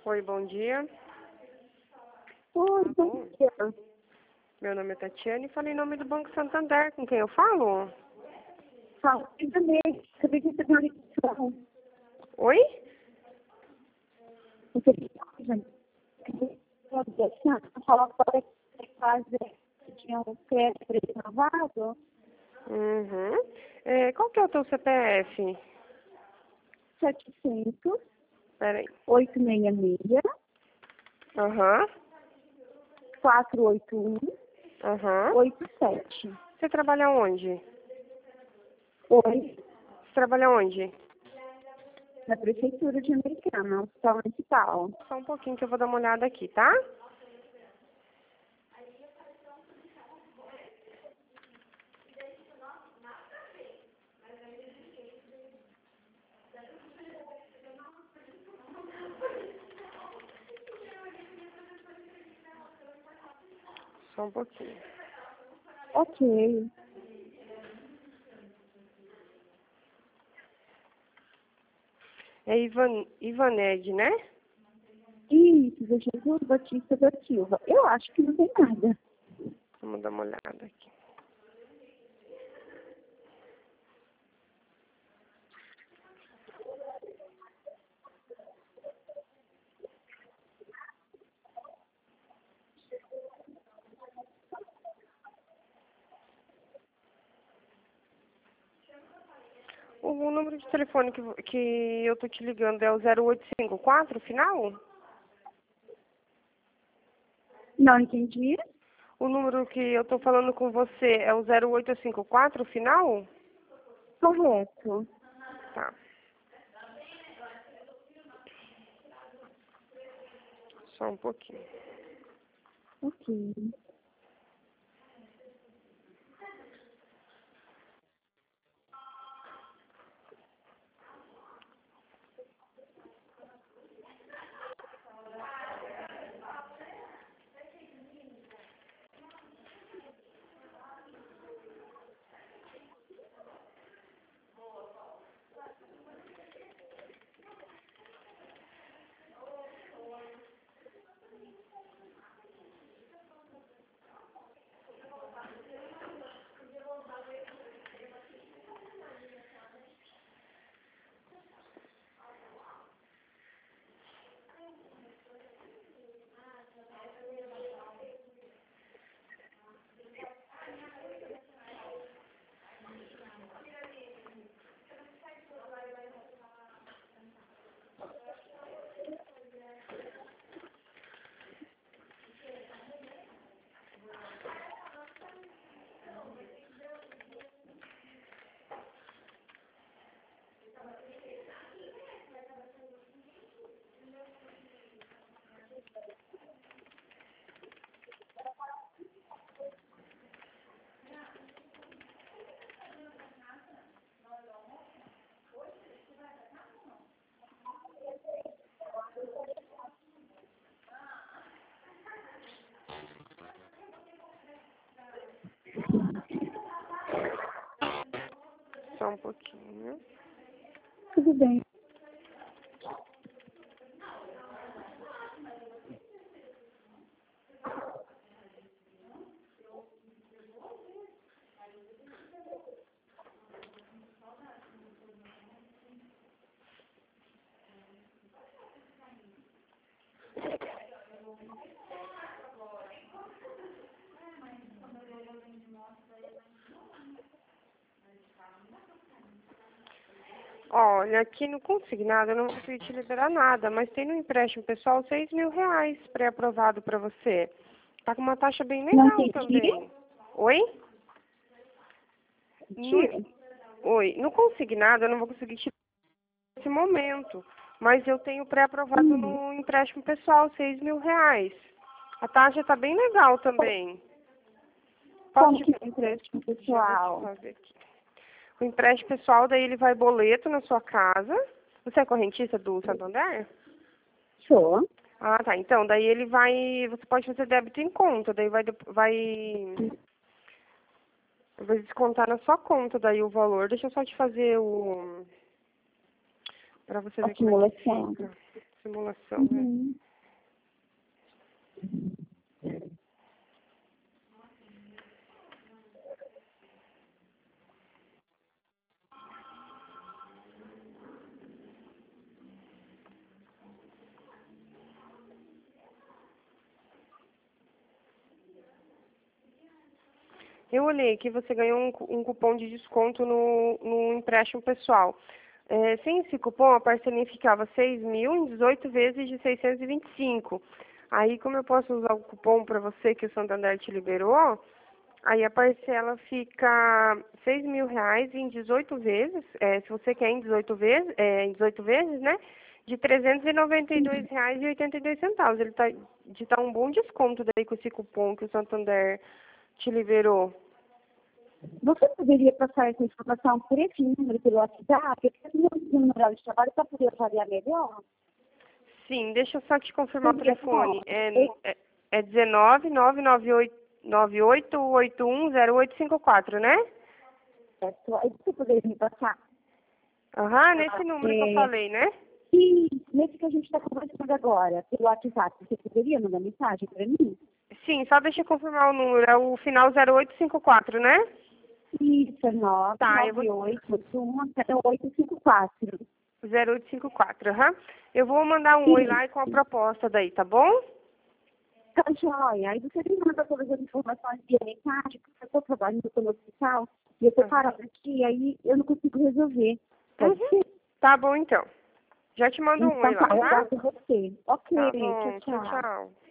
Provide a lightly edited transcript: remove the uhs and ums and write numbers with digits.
Oi, bom dia. Oi, bom dia. Meu nome é Tatiane e falei em nome do Banco Santander. Com quem eu falo? Fala, também. Acabei de receber uma ligação. Oi? Você falou agora que tinha um crédito renovado. Uhum. Qual que é o teu CPF? 700, Peraí. 866, Aham. 481, Aham. 87. Você trabalha onde? Oi, Você trabalha onde? na Prefeitura de Americana, Hospital Municipal. Só um pouquinho que eu vou dar uma olhada aqui, tá? Só um pouquinho. Ok. É Ivaned, né? Isso, Jesus Batista da Silva. Eu acho que não tem nada. Vamos dar uma olhada aqui. O número de telefone que eu tô te ligando é o 0854, final? Não entendi? O número que eu tô falando com você é o 0854, final? Correto. Tá. Só um pouquinho. Ok. Só um pouquinho. Tudo bem. Olha, aqui no consignado eu não vou conseguir te liberar nada, mas tem no empréstimo pessoal R$ 6.000 pré-aprovado para você. Tá com uma taxa bem Não legal entendi? também. Oi? Entendi. No consignado eu não vou conseguir te nesse momento, mas eu tenho pré-aprovado no empréstimo pessoal R$ 6.000. A taxa tá bem legal também. Posso Como te que é o empréstimo Já vou te pessoal? fazer aqui. O empréstimo pessoal, daí ele vai boleto na sua casa. Você é correntista do Santander? Sou. Ah, tá. Então, daí ele vai... Você pode fazer débito em conta. Daí vai descontar na sua conta daí o valor. Deixa eu só te fazer o... Pra você A ver como é que simulação. fica. Simulação, né? Uhum. Eu olhei que você ganhou um cupom de desconto no empréstimo pessoal. Sem esse cupom, a parcelinha ficava 6.000 em 18 vezes de 625. Aí, como eu posso usar o cupom para você que o Santander te liberou, aí a parcela fica R$ 6.000 em 18 vezes, se você quer em 18 vezes, né? De R$ 392,82. Ele tá um bom desconto daí com esse cupom que o Santander te liberou. Você poderia passar essa informação por esse número, pelo WhatsApp, porque no meu horário de trabalho, para poder avaliar melhor? Sim, deixa eu só te confirmar o Poderia telefone. falar. É 19 998810854, né? Aí você poderia me passar? Aham, nesse número que eu falei, né? E nesse que a gente está conversando agora, pelo WhatsApp, você poderia mandar mensagem para mim? Sim, só deixa eu confirmar o número. É o final 0854, né? Isso, é Tá, eu vou... 998810854. 0854, aham. Eu vou mandar um oi lá e com a proposta daí, tá bom? Tá, joia. Aí você me manda todas as informações via mensagem, porque eu estou trabalhando no hospital e eu estou parada aqui, aí eu não consigo resolver. Pode ser? Tá bom, então. Já te mando um oi Então lá, tá, eu tá? aguardo você. Ok, Tá tchau, bom, tchau, tchau. tchau.